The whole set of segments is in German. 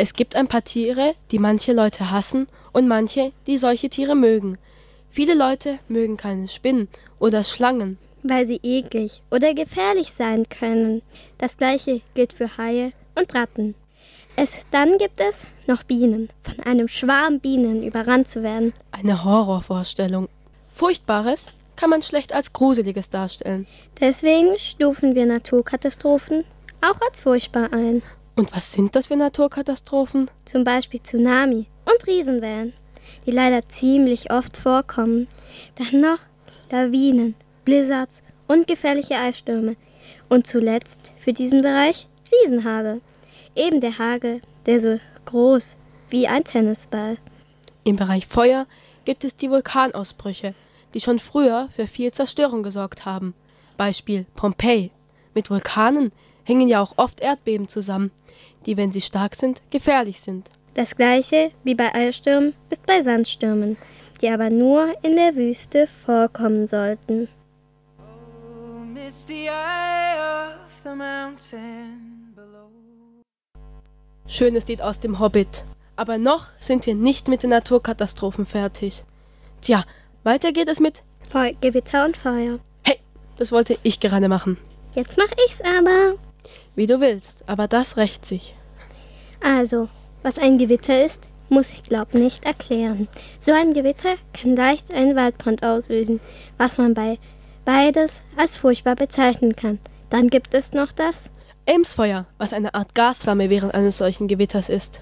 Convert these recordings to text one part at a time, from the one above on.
Es gibt ein paar Tiere, die manche Leute hassen und manche, die solche Tiere mögen. Viele Leute mögen keine Spinnen oder Schlangen, weil sie eklig oder gefährlich sein können. Das gleiche gilt für Haie und Ratten. Dann gibt es noch Bienen, von einem Schwarm Bienen überrannt zu werden. Eine Horrorvorstellung. Furchtbares kann man schlecht als Gruseliges darstellen. Deswegen stufen wir Naturkatastrophen auch als furchtbar ein. Und was sind das für Naturkatastrophen? Zum Beispiel Tsunami und Riesenwellen, die leider ziemlich oft vorkommen. Dann noch Lawinen, Blizzards und gefährliche Eisstürme. Und zuletzt für diesen Bereich Riesenhagel. Eben der Hagel, der so groß wie ein Tennisball. Im Bereich Feuer gibt es die Vulkanausbrüche, die schon früher für viel Zerstörung gesorgt haben. Beispiel Pompeji. Mit Vulkanen hängen ja auch oft Erdbeben zusammen, die, wenn sie stark sind, gefährlich sind. Das gleiche wie bei Eisstürmen ist bei Sandstürmen, die aber nur in der Wüste vorkommen sollten. Oh, misty eye of the mountain below. Schönes Lied aus dem Hobbit. Aber noch sind wir nicht mit den Naturkatastrophen fertig. Tja, weiter geht es mit Gewitter und Feuer. Hey, das wollte ich gerade machen. Jetzt mach ich's aber. Wie du willst, aber das rächt sich. Also, was ein Gewitter ist, muss ich glaub nicht erklären. So ein Gewitter kann leicht einen Waldbrand auslösen, was man bei beides als furchtbar bezeichnen kann. Dann gibt es noch das Elmsfeuer, was eine Art Gasflamme während eines solchen Gewitters ist.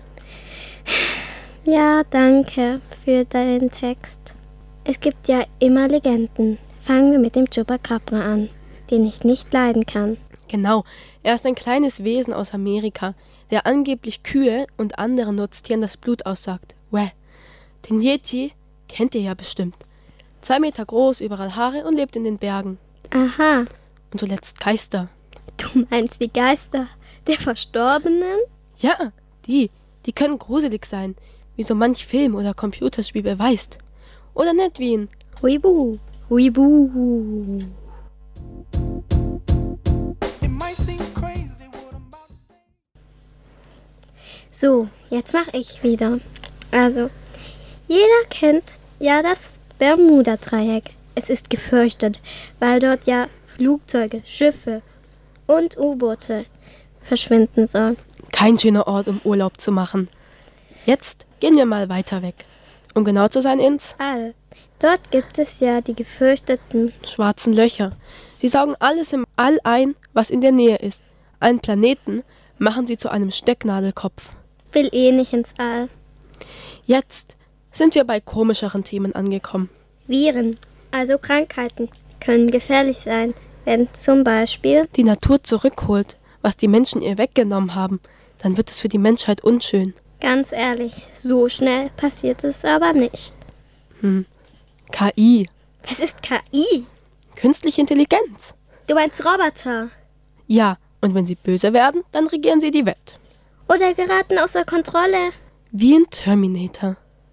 Ja, danke für deinen Text. Es gibt ja immer Legenden. Fangen wir mit dem Chupacabra an, den ich nicht leiden kann. Genau, er ist ein kleines Wesen aus Amerika, der angeblich Kühe und anderen Nutztieren das Blut aussagt. Wäh. Den Yeti kennt ihr ja bestimmt. 2 Meter groß, überall Haare und lebt in den Bergen. Aha. Und zuletzt Geister. Du meinst die Geister der Verstorbenen? Ja, die können gruselig sein, wie so manch Film oder Computerspiel beweist. Oder nicht wie in Huibu, Huibu. So, jetzt mach ich wieder. Also, jeder kennt ja das Bermuda-Dreieck. Es ist gefürchtet, weil dort ja Flugzeuge, Schiffe und U-Boote verschwinden sollen. Kein schöner Ort, um Urlaub zu machen. Jetzt gehen wir mal weiter weg. Um genau zu sein, ins All. Dort gibt es ja die gefürchteten schwarzen Löcher. Sie saugen alles im All ein, was in der Nähe ist. Einen Planeten machen sie zu einem Stecknadelkopf. Will eh nicht ins All. Jetzt sind wir bei komischeren Themen angekommen. Viren, also Krankheiten, können gefährlich sein, wenn zum Beispiel die Natur zurückholt, was die Menschen ihr weggenommen haben, dann wird es für die Menschheit unschön. Ganz ehrlich, so schnell passiert es aber nicht. KI. Was ist KI? Künstliche Intelligenz. Du meinst Roboter? Ja, und wenn sie böse werden, dann regieren sie die Welt. Oder geraten außer Kontrolle. Wie in Terminator.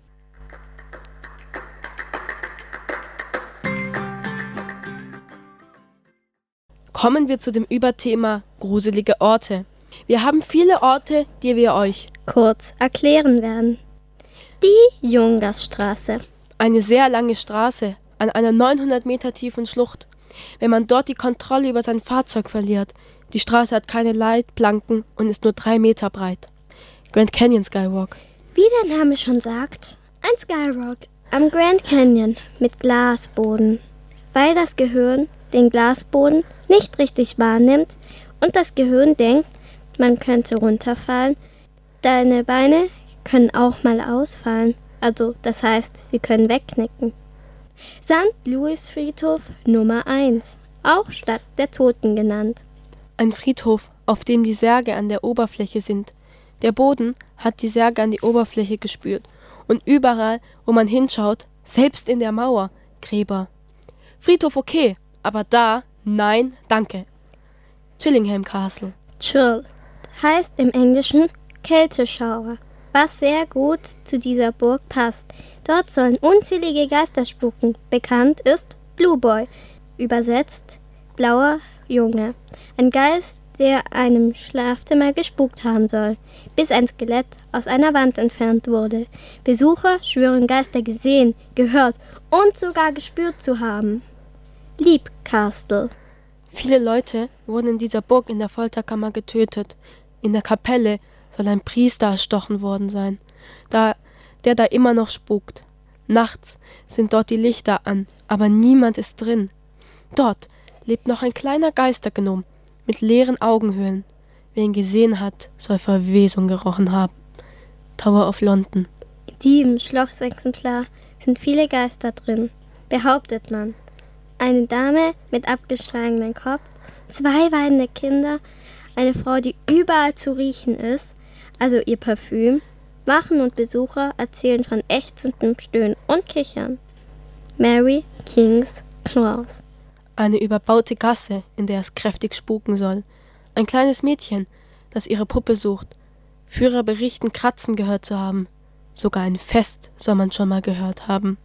Kommen wir zu dem Überthema gruselige Orte. Wir haben viele Orte, die wir euch kurz erklären werden. Die Jungasstraße. Eine sehr lange Straße an einer 900 Meter tiefen Schlucht. Wenn man dort die Kontrolle über sein Fahrzeug verliert, die Straße hat keine Leitplanken und ist nur 3 Meter breit. Grand Canyon Skywalk. Wie der Name schon sagt, ein Skywalk am Grand Canyon mit Glasboden. Weil das Gehirn den Glasboden nicht richtig wahrnimmt und das Gehirn denkt, man könnte runterfallen. Deine Beine können auch mal ausfallen, also das heißt, sie können wegknicken. St. Louis Friedhof Nummer 1, auch Stadt der Toten genannt. Ein Friedhof, auf dem die Särge an der Oberfläche sind. Der Boden hat die Särge an die Oberfläche gespült und überall, wo man hinschaut, selbst in der Mauer, Gräber. Friedhof okay, aber da, nein, danke. Chillingham Castle. Chill heißt im Englischen Kälteschauer, was sehr gut zu dieser Burg passt. Dort sollen unzählige Geister spuken. Bekannt ist Blue Boy, übersetzt blauer Junge. Ein Geist, der einem Schlafzimmer gespukt haben soll, bis ein Skelett aus einer Wand entfernt wurde. Besucher schwören Geister gesehen, gehört und sogar gespürt zu haben. Leap Castle. Viele Leute wurden in dieser Burg in der Folterkammer getötet. In der Kapelle soll ein Priester erstochen worden sein, der da immer noch spukt. Nachts sind dort die Lichter an, aber niemand ist drin. Dort lebt noch ein kleiner Geistergnom mit leeren Augenhöhlen. Wer ihn gesehen hat, soll Verwesung gerochen haben. Tower of London. In diesem Schlossexemplar sind viele Geister drin, behauptet man. Eine Dame mit abgeschlagenem Kopf, 2 weinende Kinder, eine Frau, die überall zu riechen ist, also ihr Parfüm. Wachen und Besucher erzählen von ächzendem Stöhnen und Kichern. Mary King's Claws. Eine überbaute Gasse, in der es kräftig spuken soll. Ein kleines Mädchen, das ihre Puppe sucht. Führer berichten, Kratzen gehört zu haben. Sogar ein Fest soll man schon mal gehört haben.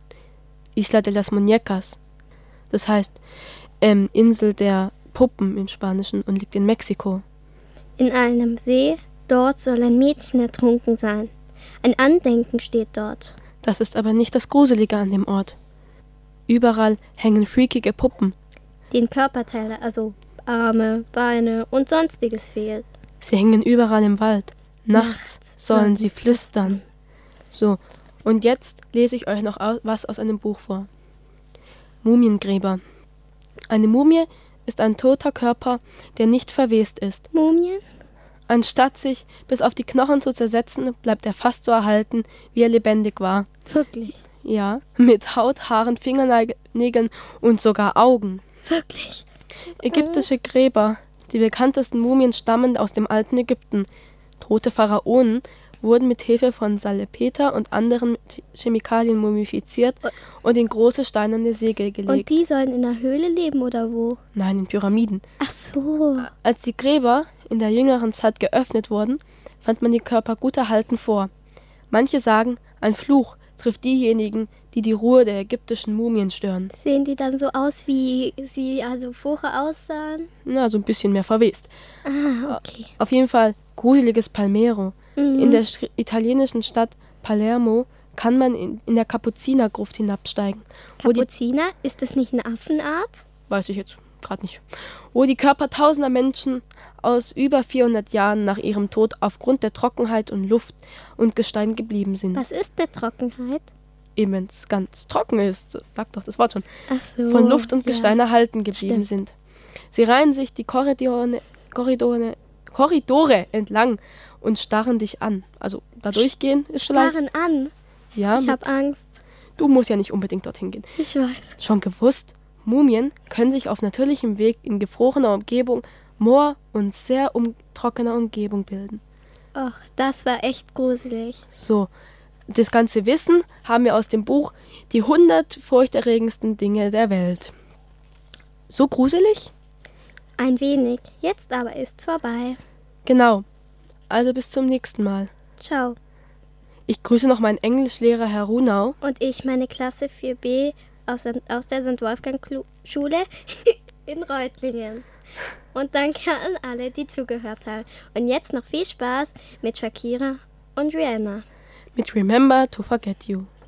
Isla de las Muñecas. Das heißt, Insel der Puppen im Spanischen und liegt in Mexiko. In einem See, dort soll ein Mädchen ertrunken sein. Ein Andenken steht dort. Das ist aber nicht das Gruselige an dem Ort. Überall hängen freakige Puppen. Den Körperteile, also Arme, Beine und Sonstiges fehlt. Sie hängen überall im Wald. Nachts sollen sie flüstern. So, und jetzt lese ich euch noch was aus einem Buch vor. Mumiengräber. Eine Mumie ist ein toter Körper, der nicht verwest ist. Mumien? Anstatt sich bis auf die Knochen zu zersetzen, bleibt er fast so erhalten, wie er lebendig war. Wirklich? Ja, mit Haut, Haaren, Fingernägeln und sogar Augen. Wirklich? Ägyptische Gräber. Die bekanntesten Mumien stammen aus dem alten Ägypten. Tote Pharaonen wurden mit Hilfe von Salpeter und anderen Chemikalien mumifiziert und in große steinerne Säge gelegt. Und die sollen in der Höhle leben oder wo? Nein, in Pyramiden. Ach so. Als die Gräber in der jüngeren Zeit geöffnet wurden, fand man die Körper gut erhalten vor. Manche sagen, ein Fluch trifft diejenigen, die die Ruhe der ägyptischen Mumien stören. Sehen die dann so aus, wie sie also vorher aussahen? Na, so ein bisschen mehr verwest. Ah, okay. Auf jeden Fall gruseliges Palmero. In der italienischen Stadt Palermo kann man in der Kapuzinergruft hinabsteigen. Kapuziner? Ist das nicht eine Affenart? Weiß ich jetzt gerade nicht. Wo die Körper tausender Menschen aus über 400 Jahren nach ihrem Tod aufgrund der Trockenheit und Luft und Gestein geblieben sind. Was ist der Trockenheit? Eben, wenn es ganz trocken ist, das sagt doch das Wort schon, Ach so, von Luft und ja. Gestein erhalten geblieben sind. Sie reihen sich die Korridore entlang und starren dich an. Also da durchgehen ist vielleicht... Starren an? Ja, Ich habe Angst. du musst ja nicht unbedingt dorthin gehen. Ich weiß. Schon gewusst, Mumien können sich auf natürlichem Weg in gefrorener Umgebung, Moor und sehr trockener Umgebung bilden. Och, das war echt gruselig. So, das ganze Wissen haben wir aus dem Buch Die 100 furchterregendsten Dinge der Welt. So gruselig? Ein wenig. Jetzt aber ist vorbei. Genau. Also bis zum nächsten Mal. Ciao. Ich grüße noch meinen Englischlehrer Herr Runau. Und ich meine Klasse 4b aus der St. Wolfgang-Schule in Reutlingen. Und danke an alle, die zugehört haben. Und jetzt noch viel Spaß mit Shakira und Rihanna. Mit Remember to Forget You.